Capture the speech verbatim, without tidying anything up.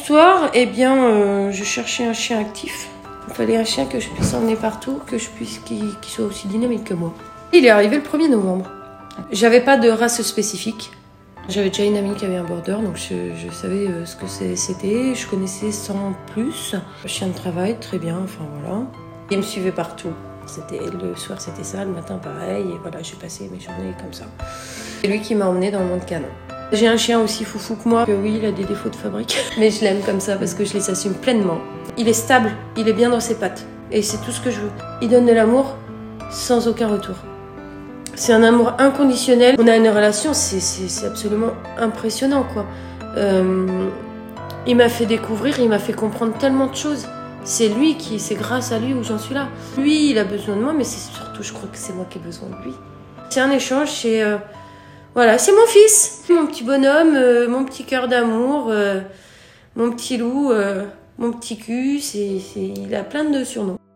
histoire, eh bien, euh, je cherchais un chien actif. Il fallait un chien que je puisse emmener partout, que je puisse, qui, qui soit aussi dynamique que moi. Il est arrivé le premier novembre. J'avais pas de race spécifique. J'avais déjà une amie qui avait un border, donc je, je savais ce que c'était. Je connaissais sans plus. Le chien de travail, très bien, enfin voilà. Il me suivait partout. C'était, le soir c'était ça, le matin pareil, et voilà, j'ai passé mes journées comme ça. C'est lui qui m'a emmenée dans le monde canin. J'ai un chien aussi foufou que moi, que oui, il a des défauts de fabrique, mais je l'aime comme ça parce que je les assume pleinement. Il est stable, il est bien dans ses pattes, et c'est tout ce que je veux. Il donne de l'amour sans aucun retour. C'est un amour inconditionnel. On a une relation, c'est, c'est, c'est absolument impressionnant, quoi. Euh, il m'a fait découvrir, il m'a fait comprendre tellement de choses. C'est lui qui, c'est grâce à lui où j'en suis là. Lui, il a besoin de moi, mais c'est surtout, je crois que c'est moi qui ai besoin de lui. C'est un échange, c'est, euh, voilà, c'est mon fils, mon petit bonhomme, euh, mon petit cœur d'amour, euh, mon petit loup, euh, mon petit cul, c'est, c'est, il a plein de surnoms.